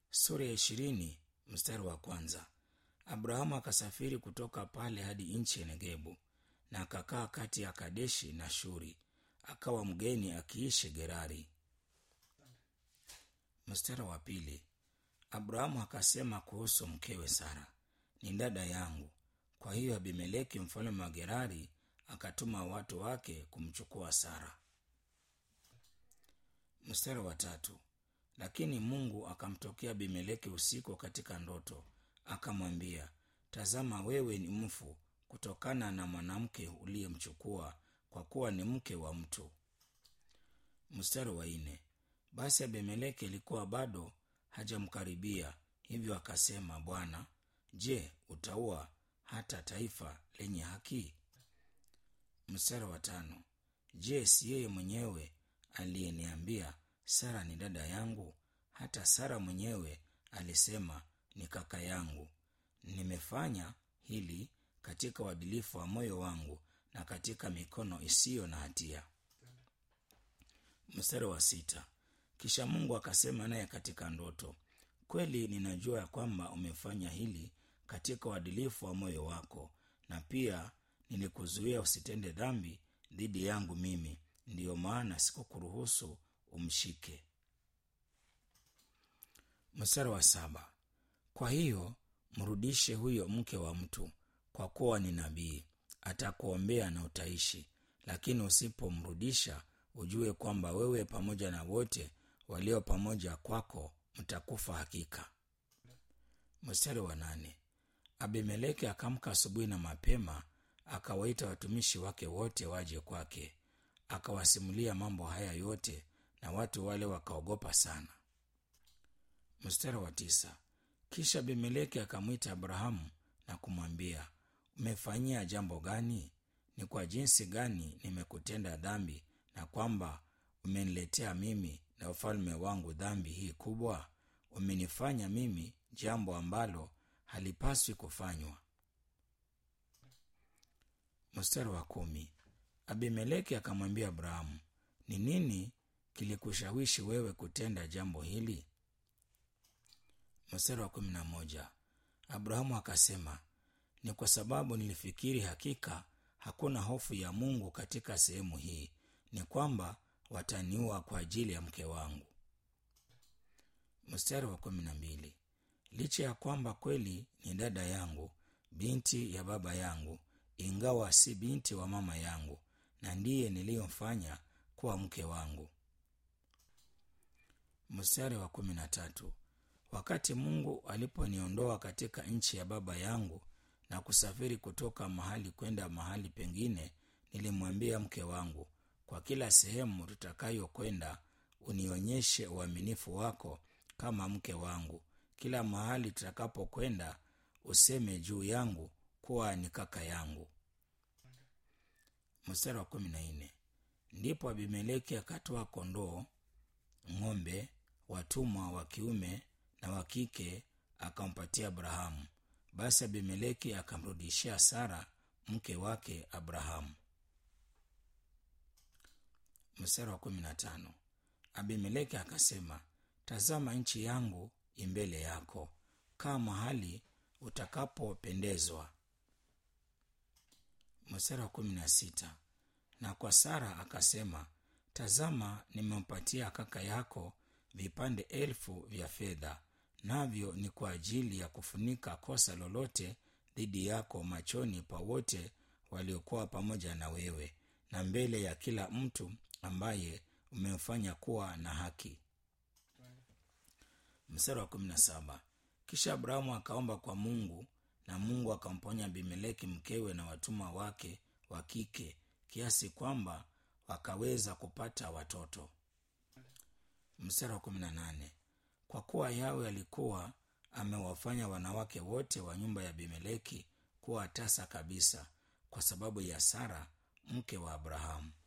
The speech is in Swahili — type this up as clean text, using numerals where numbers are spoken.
Sura ya 20 mstari wa kwanza. Abrahamu akasafiri kutoka pale hadi nchi ya Negebu, na akakaa kati ya Kadeshi na Shuri, akawa mgeni akiishi Gerari. Mstari wa pili. Abrahamu akasema kuhusu mkewe Sara, ni dada yangu. Kwa hiyo Abimeleki mfalme wa Gerari akatuma watu wake kumchukua Sara. Mstari wa tatu. Lakini Mungu akamtokea Abimeleki usiku katika ndoto, akamwambia, tazama, wewe ni mfu kutokana na mwanamke uliyemchukua, kwa kuwa ni mke wa mtu. Mstari wa nne. Basi Abimeleki alikuwa bado hajamkaribia, hivyo akasema, Bwana, je, utaua hata taifa lenye haki? Mstari wa tano. Je, si yeye mwenyewe aliyeniambia Sara ni dada yangu? Hata Sara mwenyewe alisema ni kaka yangu. Nimefanya hili katika uadilifu wa moyo wangu na katika mikono isiyo na hatia. Mstari wa sita. Kisha Mungu akasema naye katika ndoto, kweli ninajua ya kwamba umefanya hili katika uadilifu wa moyo wako, na pia nilikuzuia usitende dhambi dhidi yangu mimi, ndiyo maana sikukuruhusu umshike. Mstari wa saba. Kwa hiyo mrudishe huyo mke wa mtu, kwa kuwa ni nabii, atakuombea na utaishi. Lakini usipomrudisha, ujue kwamba wewe pamoja na wote walio pamoja kwako mtakufa hakika. Mstari wa nane. Abimeleki akamka asubuhi na mapema, akawaita watumishi wake wote waje kwake, akawasimulia mambo haya yote, na watu wale wakaogopa sana. Mstari wa tisa. Kisha Abimeleki akamwita Abrahamu na kumwambia, umefanyia jambo gani? Ni kwa jinsi gani nimekutenda dhambi, na kwamba umeniletea mimi na ufalme wangu dhambi hii kubwa? Umenifanya mimi jambo ambalo halipaswi kufanywa. Mstari wa kumi. Abimeleki akamwambia Abrahamu, ni nini kilikushawishi wewe kutenda jambo hili? Mstari wa 11. Abrahamu akasema, ni kwa sababu nilifikiri hakika hakuna hofu ya Mungu katika sehemu hii, ni kwamba wataniua kwa ajili ya mke wangu. Mstari wa 12. Licha ya kwamba kweli ni dada yangu, binti ya baba yangu, ingawa si binti wa mama yangu, na ndiye niliyomfanya kuwa mke wangu. Mstari wa 13. Wakati Mungu aliponiondoa katika nchi ya baba yangu na kusafiri kutoka mahali kwenda mahali pengine, nilimwambia mke wangu, kwa kila sehemu tutakayokwenda unionyeshe uaminifu wako kama mke wangu. Kila mahali tutakapokwenda useme juu yangu kuwa ni kaka yangu. Mstari wa 14. Ndipo Abimeleki akatoa kondoo, ng'ombe, watumwa wa kiume na wa kike, akampatia Abrahamu. Basi Abimeleki akamrudishia Sara mke wake Abrahamu. Mstari wa 15. Abimeleki akasema, tazama, nchi yangu imbele yako, kaa mahali utakapopendezwa. Mstari wa 16. Na kwa Sara akasema, tazama, nimempatia kaka yako vipande 1000 vya fedha, navyo ni kwa ajili ya kufunika kosa lolote dhidi yako machoni pa wote waliokuwa pamoja na wewe, na mbele ya kila mtu ambaye umemfanya kuwa na haki. Mstari wa 17. Kisha Abrahamu akaomba kwa Mungu, na Mungu akamponya Abimeleki mkewe na watumwa wake wa kike, kiasi kwamba wakaweza kupata watoto. Mstari wa 18. Kwa kuwa Yawe alikuwa amewafanya wanawake wote wa nyumba ya Abimeleki kuwa tasa kabisa, kwa sababu ya Sara mke wa Abrahamu.